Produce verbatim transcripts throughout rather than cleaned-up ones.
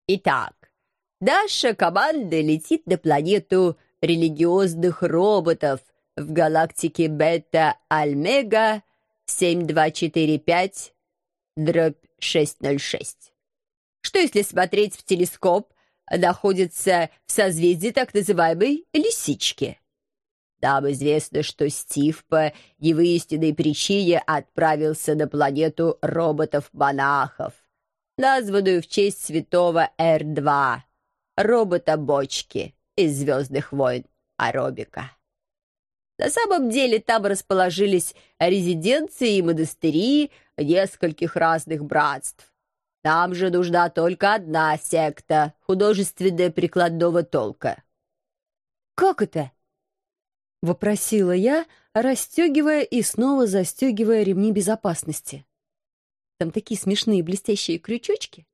Итак, наша команда летит на планету религиозных роботов в галактике Бета-Альмега семь два четыре пять дробь шесть ноль шесть. Что, если смотреть в телескоп, находится в созвездии так называемой Лисички? Нам известно, что Стив по невыясненной причине отправился на планету роботов-монахов, названную в честь святого Р два, робота-бочки из «Звездных войн» Аробика. На самом деле там расположились резиденции и монастыри нескольких разных братств. Нам же нужна только одна секта художественно-прикладного толка. «Как это?» — вопросила я, расстегивая и снова застегивая ремни безопасности. Там такие смешные блестящие крючочки.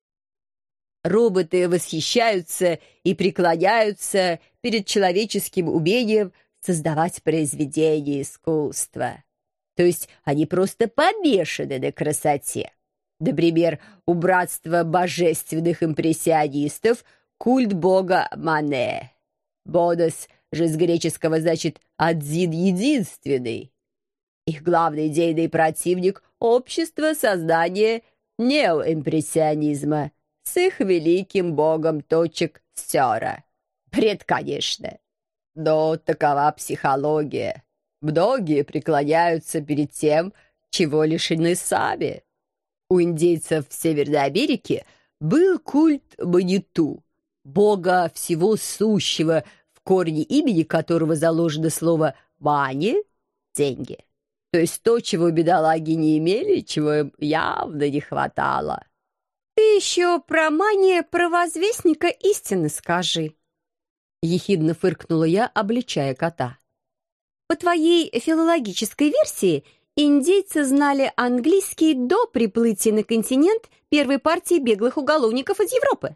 Роботы восхищаются и преклоняются перед человеческим умением создавать произведения искусства. То есть они просто помешаны на красоте. Например, у братства божественных импрессионистов культ бога Мане. Бодос же с греческого значит «один единственный». Их главный идейный противник — общество создания неоимпрессионизма с их великим богом точек Сёра. Бред, конечно. Но такова психология. Многие преклоняются перед тем, чего лишены сами. У индейцев в Северной Америке был культ Маниту, бога всего сущего, в корне имени которого заложено слово «мани» — «деньги». То есть то, чего бедолаги не имели, чего им явно не хватало. «Ты еще про мания провозвестника истины скажи», — ехидно фыркнула я, обличая кота. «По твоей филологической версии, индейцы знали английский до приплытия на континент первой партии беглых уголовников из Европы».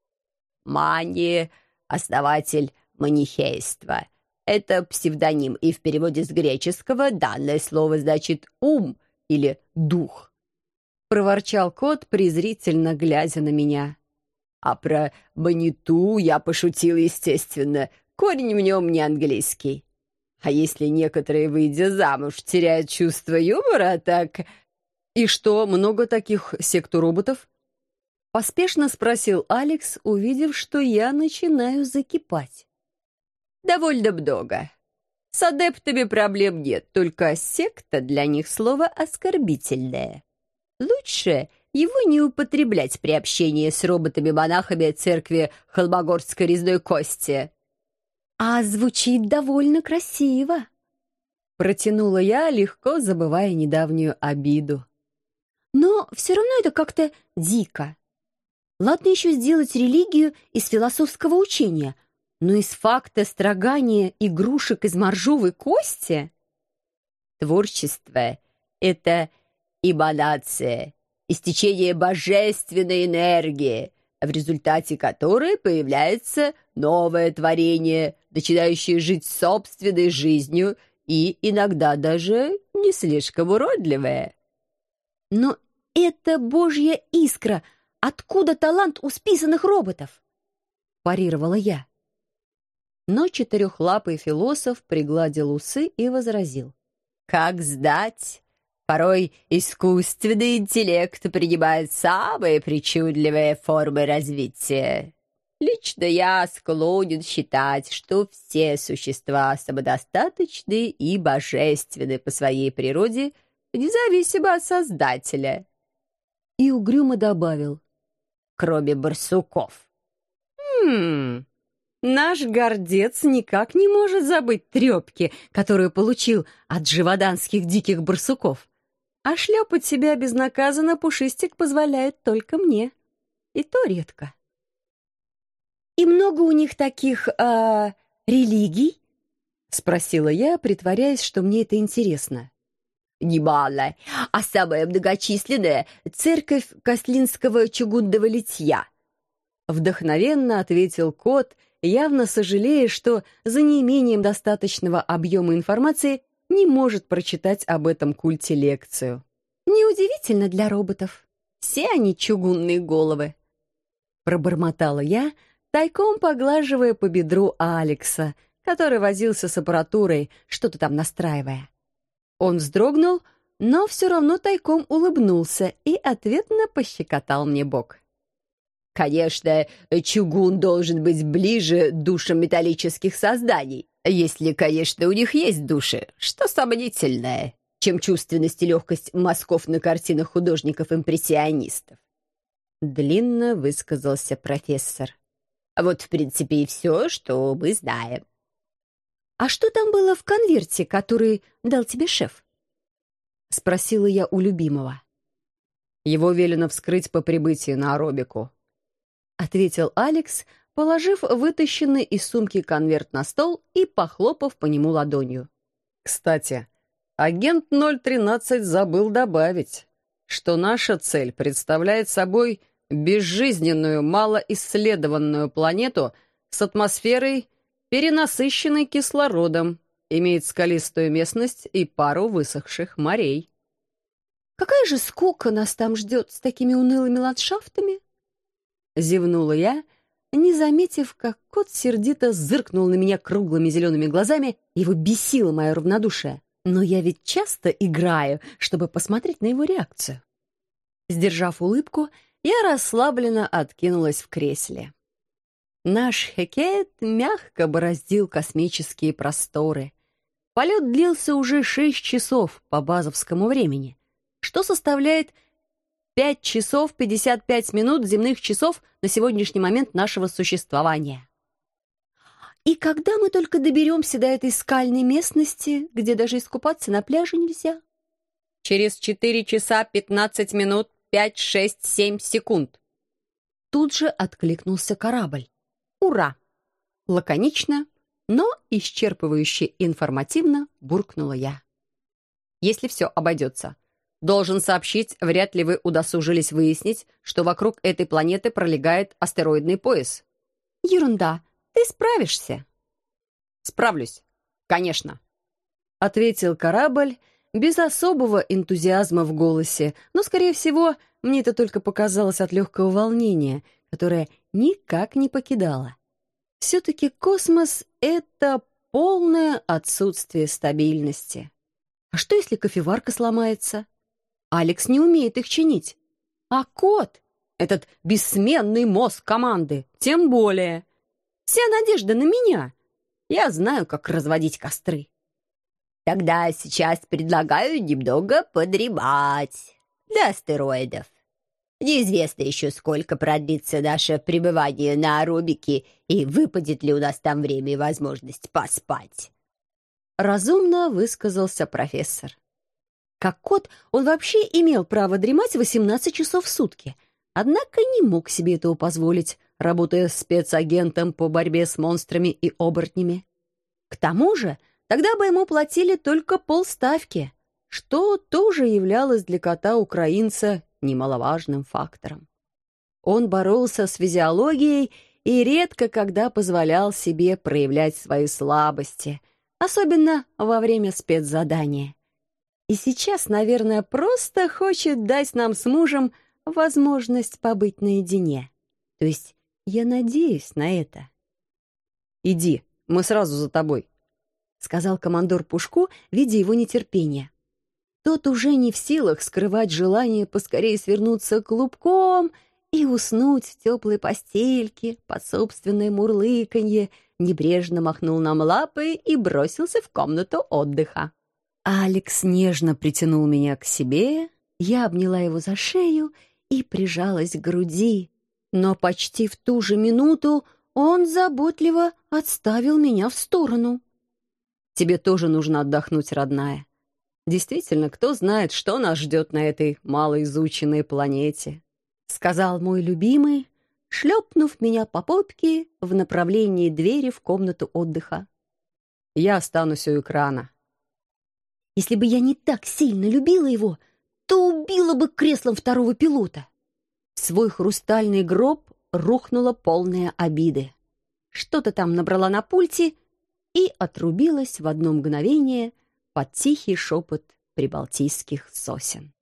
Мани — основатель манихейства. Это псевдоним, и в переводе с греческого данное слово значит «ум» или «дух», — проворчал кот, презрительно глядя на меня. А про маниту я пошутил, естественно. Корень в нем не английский. А если некоторые, выйдя замуж, теряют чувство юмора, так... «И что, много таких секту-роботов?» — поспешно спросил Алекс, увидев, что я начинаю закипать. «Довольно много. С адептами проблем нет, только секта для них слово оскорбительное. Лучше его не употреблять при общении с роботами-монахами церкви Холмогорской резной кости». «А звучит довольно красиво», — протянула я, легко забывая недавнюю обиду. «Но все равно это как-то дико. Ладно еще сделать религию из философского учения, но из факта строгания игрушек из моржовой кости...» Творчество — это эманация, истечение божественной энергии, в результате которой появляется новое творение, начинающее жить собственной жизнью и иногда даже не слишком уродливое. «Но это божья искра. Откуда талант у списанных роботов?» — парировала я. Но четырехлапый философ пригладил усы и возразил. «Как знать? Порой искусственный интеллект принимает самые причудливые формы развития. Лично я склонен считать, что все существа самодостаточны и божественны по своей природе, независимо от Создателя». И угрюмо добавил: «Кроме барсуков». «Хм, наш гордец никак не может забыть трепки, которую получил от живоданских диких барсуков. А шлепать себя безнаказанно Пушистик позволяет только мне. И то редко». «И много у них таких, э, религий?» — спросила я, притворяясь, что мне это интересно. «Немало, а самая многочисленная — церковь Кослинского чугунного литья», — вдохновенно ответил кот, явно сожалея, что за неимением достаточного объема информации не может прочитать об этом культе лекцию. «Неудивительно для роботов. Все они чугунные головы». Пробормотала я, тайком поглаживая по бедру Алекса, который возился с аппаратурой, что-то там настраивая. Он вздрогнул, но все равно тайком улыбнулся и ответно пощекотал мне бок. Конечно, чугун должен быть ближе душам металлических созданий, если, конечно, у них есть души, что сомнительное, чем чувственность и легкость мазков на картинах художников-импрессионистов. Длинно высказался профессор. Вот, в принципе, и все, что мы знаем. «А что там было в конверте, который дал тебе шеф?» — спросила я у любимого. «Его велено вскрыть по прибытии на аэробику», — ответил Алекс, положив вытащенный из сумки конверт на стол и похлопав по нему ладонью. «Кстати, агент ноль тринадцать забыл добавить, что наша цель представляет собой безжизненную, малоисследованную планету с атмосферой, перенасыщенной кислородом, имеет скалистую местность и пару высохших морей». «Какая же скука нас там ждет с такими унылыми ландшафтами?» Зевнула я, не заметив, как кот сердито зыркнул на меня круглыми зелеными глазами, его бесило мое равнодушие. Но я ведь часто играю, чтобы посмотреть на его реакцию. Сдержав улыбку, я расслабленно откинулась в кресле. Наш Хекет мягко бороздил космические просторы. Полет длился уже шесть часов по базовскому времени, что составляет пять часов пятьдесят пять минут земных часов на сегодняшний момент нашего существования. И когда мы только доберемся до этой скальной местности, где даже искупаться на пляже нельзя? Через четыре часа пятнадцать минут пять, шесть, семь секунд. Тут же откликнулся корабль. Ура! Лаконично, но исчерпывающе информативно буркнула я. Если все обойдется, должен сообщить, вряд ли вы удосужились выяснить, что вокруг этой планеты пролегает астероидный пояс. Ерунда, ты справишься. Справлюсь, конечно, ответил корабль без особого энтузиазма в голосе, но, скорее всего, мне это только показалось от легкого волнения, которое никак не покидало. Все-таки космос — это полное отсутствие стабильности. А что, если кофеварка сломается? Алекс не умеет их чинить. А кот, этот бессменный мозг команды, тем более. Вся надежда на меня. Я знаю, как разводить костры. Тогда сейчас предлагаю немного подремать для астероидов. Неизвестно еще, сколько продлится наше пребывание на аэробике и выпадет ли у нас там время и возможность поспать. Разумно высказался профессор. Как кот, он вообще имел право дремать восемнадцать часов в сутки, однако не мог себе этого позволить, работая спецагентом по борьбе с монстрами и оборотнями. К тому же, тогда бы ему платили только полставки, что тоже являлось для кота-украинца немаловажным фактором. Он боролся с физиологией и редко когда позволял себе проявлять свои слабости, особенно во время спецзадания. И сейчас, наверное, просто хочет дать нам с мужем возможность побыть наедине. То есть я надеюсь на это. «Иди, мы сразу за тобой», — сказал командор Пушку, видя его нетерпение. Тот уже не в силах скрывать желание поскорее свернуться клубком и уснуть в теплой постельке под собственное мурлыканье, небрежно махнул нам лапой и бросился в комнату отдыха. Алекс нежно притянул меня к себе, я обняла его за шею и прижалась к груди, но почти в ту же минуту он заботливо отставил меня в сторону. «Тебе тоже нужно отдохнуть, родная. Действительно, кто знает, что нас ждет на этой малоизученной планете», — сказал мой любимый, шлепнув меня по попке в направлении двери в комнату отдыха. «Я останусь у экрана». Если бы я не так сильно любила его, то убила бы креслом второго пилота. В свой хрустальный гроб рухнула полная обиды. Что-то там набрала на пульте и отрубилась в одно мгновение под тихий шепот прибалтийских сосен.